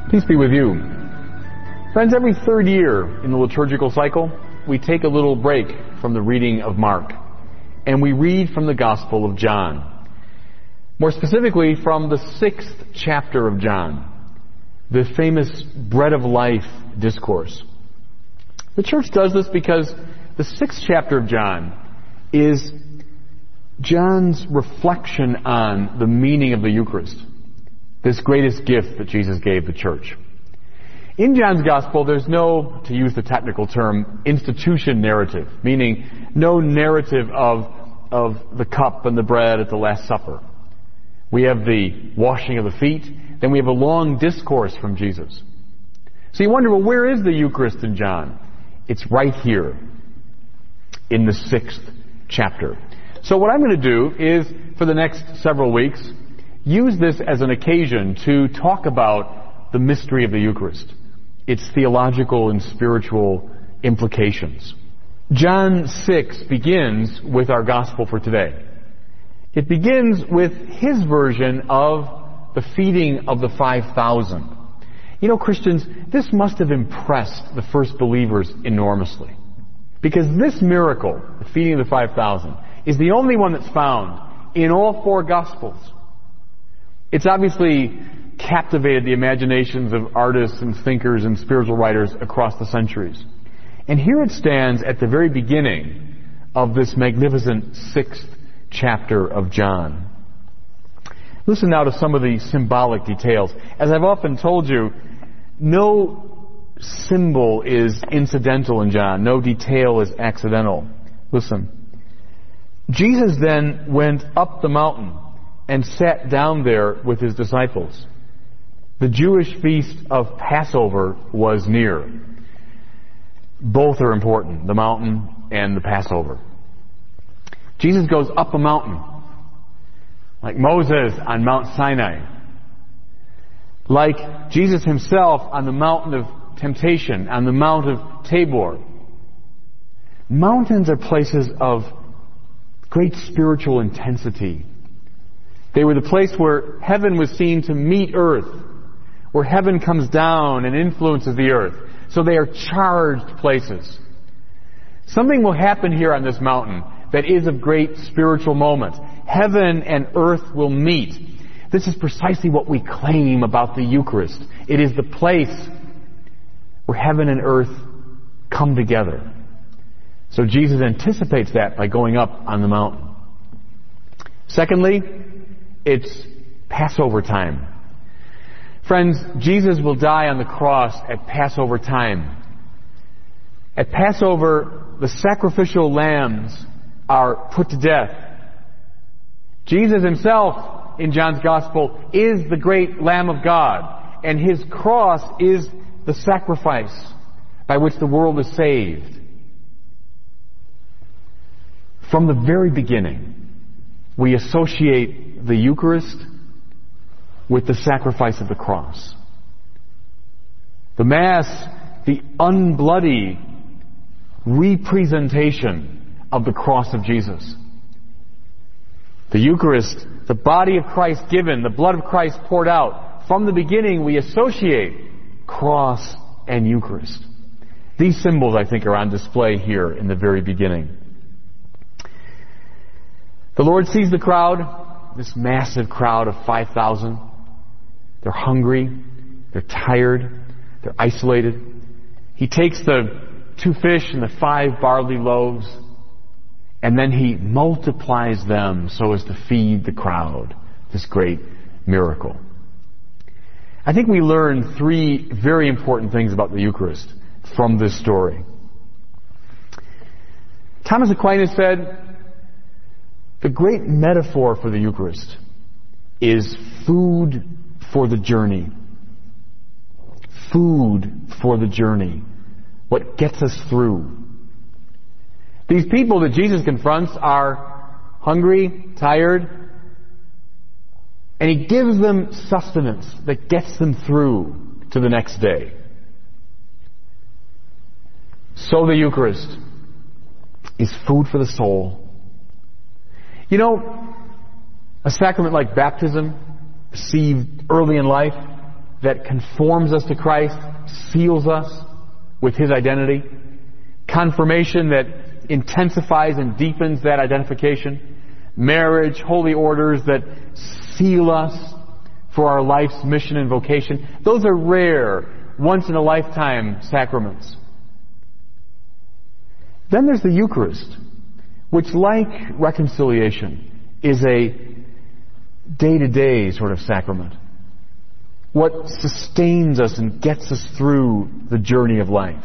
Peace be with you. Friends, every third year in the liturgical cycle, we take a little break from the reading of Mark, and we read from the Gospel of John. More specifically, from the 6th chapter of John, the famous Bread of Life discourse. The church does this because the 6th chapter of John is John's reflection on the meaning of the Eucharist, this greatest gift that Jesus gave the church. In John's Gospel, there's no, to use the technical term, institution narrative, meaning no narrative of the cup and the bread at the Last Supper. We have the washing of the feet, then we have a long discourse from Jesus. So you wonder, well, where is the Eucharist in John? It's right here in the 6th chapter. So what I'm going to do is, for the next several weeks, use this as an occasion to talk about the mystery of the Eucharist, its theological and spiritual implications. John 6 begins with our gospel for today. It begins with his version of the feeding of the 5,000. You know, Christians, this must have impressed the first believers enormously. Because this miracle, the feeding of the 5,000, is the only one that's found in all 4 Gospels. It's obviously captivated the imaginations of artists and thinkers and spiritual writers across the centuries. And here it stands at the very beginning of this magnificent 6th chapter of John. Listen now to some of the symbolic details. As I've often told you, no symbol is incidental in John. No detail is accidental. Listen. Jesus then went up the mountain and sat down there with his disciples. The Jewish feast of Passover was near. Both are important, the mountain and the Passover. Jesus goes up a mountain, like Moses on Mount Sinai, like Jesus himself on the mountain of temptation, on the Mount of Tabor. Mountains are places of great spiritual intensity. They were the place where heaven was seen to meet earth, where heaven comes down and influences the earth. So they are charged places. Something will happen here on this mountain that is of great spiritual moment. Heaven and earth will meet. This is precisely what we claim about the Eucharist. It is the place where heaven and earth come together. So Jesus anticipates that by going up on the mountain. Secondly, it's Passover time. Friends, Jesus will die on the cross at Passover time. At Passover, the sacrificial lambs are put to death. Jesus himself, in John's Gospel, is the great Lamb of God, and his cross is the sacrifice by which the world is saved. From the very beginning, we associate the Eucharist with the sacrifice of the cross. The Mass, the unbloody representation of the cross of Jesus. The Eucharist, the body of Christ given, the blood of Christ poured out. From the beginning, we associate cross and Eucharist. These symbols, I think, are on display here in the very beginning. The Lord sees the crowd, this massive crowd of 5,000. They're hungry, they're tired, they're isolated. He takes the 2 fish and the 5 barley loaves, and then he multiplies them so as to feed the crowd. This great miracle. I think we learn 3 very important things about the Eucharist from this story. Thomas Aquinas said, the great metaphor for the Eucharist is food for the journey. Food for the journey. What gets us through. These people that Jesus confronts are hungry, tired, and he gives them sustenance that gets them through to the next day. So the Eucharist is food for the soul. You know, a sacrament like baptism, received early in life, that conforms us to Christ, seals us with His identity. Confirmation that intensifies and deepens that identification. Marriage, holy orders that seal us for our life's mission and vocation. Those are rare, once-in-a-lifetime sacraments. Then there's the Eucharist, which, like reconciliation, is a day-to-day sort of sacrament. What sustains us and gets us through the journey of life.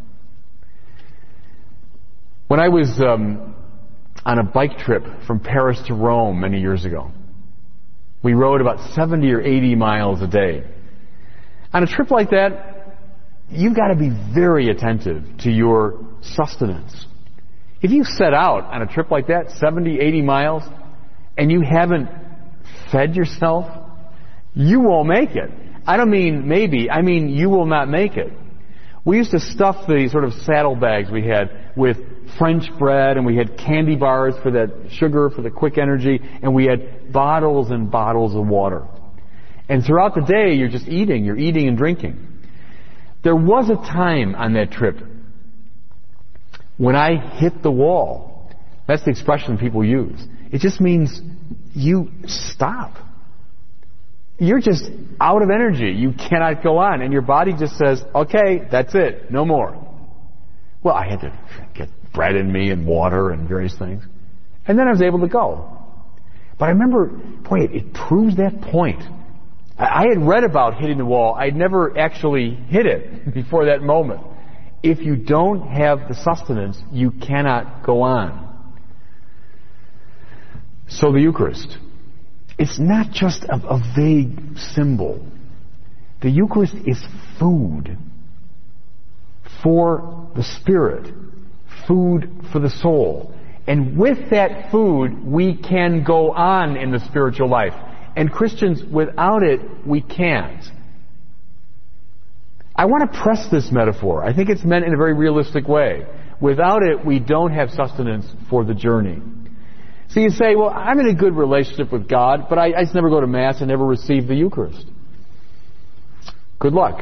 When I was on a bike trip from Paris to Rome many years ago, we rode about 70 or 80 miles a day. On a trip like that, you've got to be very attentive to your sustenance. If you set out on a trip like that, 70, 80 miles, and you haven't fed yourself, you won't make it. I don't mean maybe, I mean you will not make it. We used to stuff the sort of saddlebags we had with French bread, and we had candy bars for that sugar, for the quick energy, and we had bottles and bottles of water. And throughout the day, you're just eating. You're eating and drinking. There was a time on that trip when I hit the wall. That's the expression people use. It just means you stop. You're just out of energy. You cannot go on. And your body just says, okay, that's it. No more. Well, I had to get bread in me and water and various things. And then I was able to go. But I remember, boy, it proves that point. I had read about hitting the wall. I'd never actually hit it before that moment. If you don't have the sustenance, you cannot go on. So the Eucharist. It's not just a vague symbol. The Eucharist is food for the spirit, food for the soul. And with that food, we can go on in the spiritual life. And Christians, without it, we can't. I want to press this metaphor. I think it's meant in a very realistic way. Without it, we don't have sustenance for the journey. So you say, well, I'm in a good relationship with God, but I just never go to Mass and never receive the Eucharist. Good luck.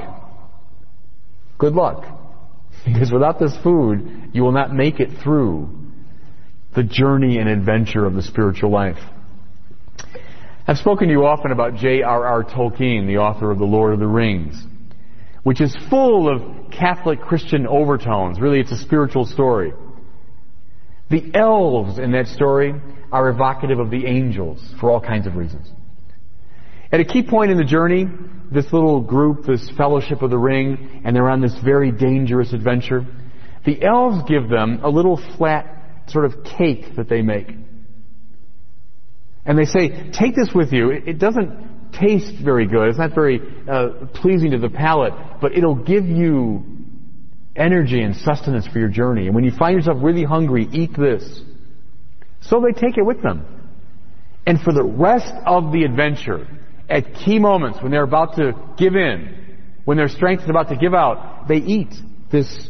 Good luck. Because without this food, you will not make it through the journey and adventure of the spiritual life. I've spoken to you often about J.R.R. Tolkien, the author of The Lord of the Rings, which is full of Catholic Christian overtones. Really, it's a spiritual story. The elves in that story are evocative of the angels for all kinds of reasons. At a key point in the journey, this little group, this Fellowship of the Ring, and they're on this very dangerous adventure, the elves give them a little flat sort of cake that they make. And they say, take this with you. It doesn't taste very good. It's not very pleasing to the palate, but it'll give you energy and sustenance for your journey. And when you find yourself really hungry, eat this. So they take it with them. And for the rest of the adventure, at key moments when they're about to give in, when their strength is about to give out, they eat this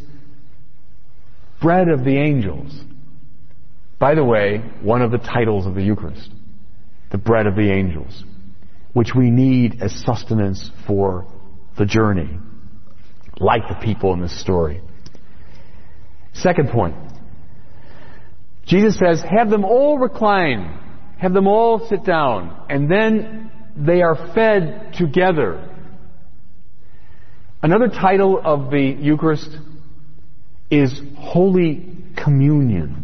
bread of the angels. By the way, one of the titles of the Eucharist, the bread of the angels, which we need as sustenance for the journey, like the people in this story. Second point. Jesus says, have them all recline, have them all sit down, and then they are fed together. Another title of the Eucharist is Holy Communion.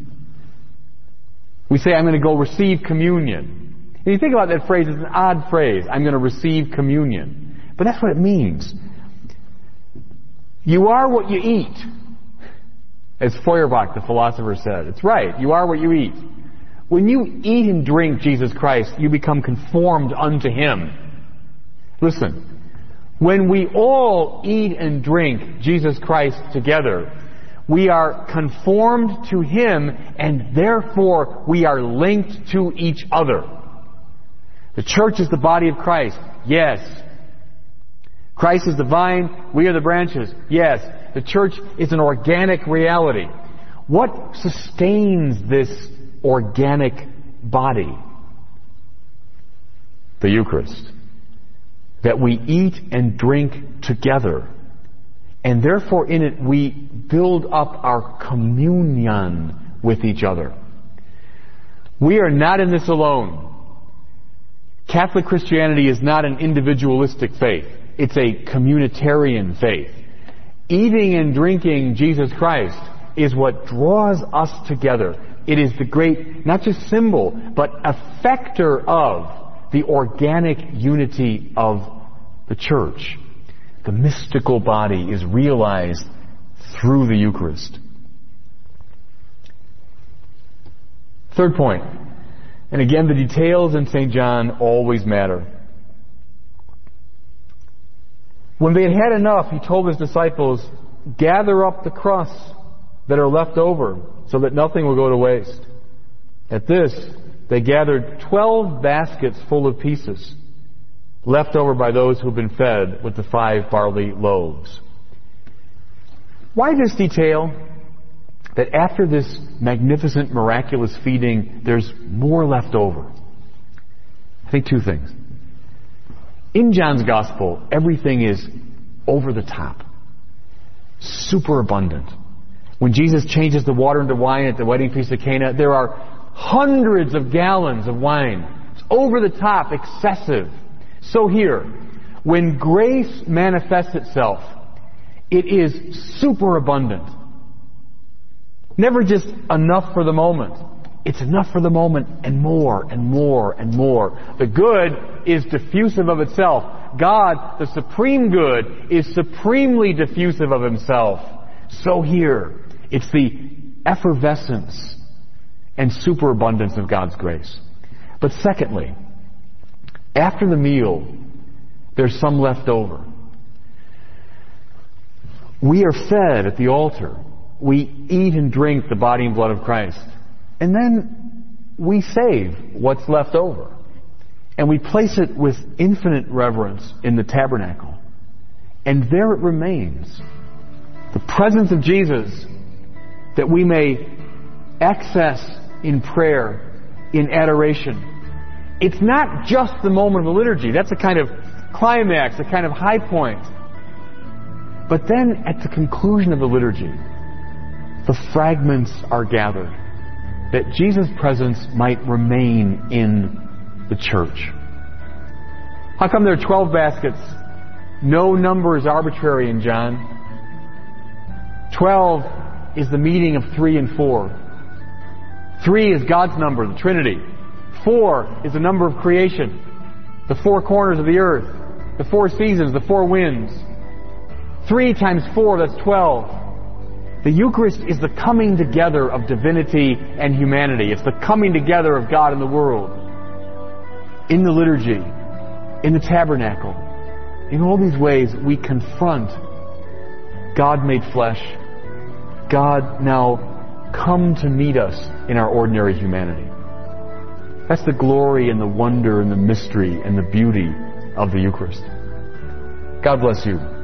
We say, I'm going to go receive communion. And you think about that phrase, it's an odd phrase. I'm going to receive communion. But that's what it means. You are what you eat. As Feuerbach, the philosopher, said. It's right. You are what you eat. When you eat and drink Jesus Christ, you become conformed unto Him. Listen. When we all eat and drink Jesus Christ together, we are conformed to Him, and therefore we are linked to each other. The church is the body of Christ. Yes. Christ is the vine, we are the branches. Yes. The church is an organic reality. What sustains this organic body? The Eucharist. that we eat and drink together. And therefore in it we build up our communion with each other. We are not in this alone. Catholic Christianity is not an individualistic faith. It's a communitarian faith. Eating and drinking Jesus Christ is what draws us together. It is the great, not just symbol, but effector of the organic unity of the church. The mystical body is realized through the Eucharist. Third point, and again the details in St. John always matter. When they had had enough, he told his disciples, gather up the crusts that are left over so that nothing will go to waste. At this, they gathered 12 baskets full of pieces left over by those who had been fed with the 5 barley loaves. Why this detail? That after this magnificent, miraculous feeding, there's more left over. I think 2 things. In John's Gospel, everything is over the top. Super abundant. When Jesus changes the water into wine at the wedding feast of Cana, there are hundreds of gallons of wine. It's over the top, excessive. So here, when grace manifests itself, it is super abundant. Never just enough for the moment. It's enough for the moment and more and more and more. The good is diffusive of itself. God, the supreme good, is supremely diffusive of himself. So here, it's the effervescence and superabundance of God's grace. But secondly, after the meal, there's some left over. We are fed at the altar. We eat and drink the body and blood of Christ. And then we save what's left over. And we place it with infinite reverence in the tabernacle. And there it remains. The presence of Jesus that we may access in prayer, in adoration. It's not just the moment of the liturgy. That's a kind of climax, a kind of high point. But then at the conclusion of the liturgy, the fragments are gathered that Jesus' presence might remain in the church. How come there are 12 baskets? No number is arbitrary in John. 12 is the meeting of 3 and 4. 3 is God's number, the Trinity. 4 is the number of creation, the 4 corners of the earth, the 4 seasons, the 4 winds. 3 times 4, that's 12. The Eucharist is the coming together of divinity and humanity. It's the coming together of God and the world. In the liturgy, in the tabernacle, in all these ways we confront God made flesh, God now come to meet us in our ordinary humanity. That's the glory and the wonder and the mystery and the beauty of the Eucharist. God bless you.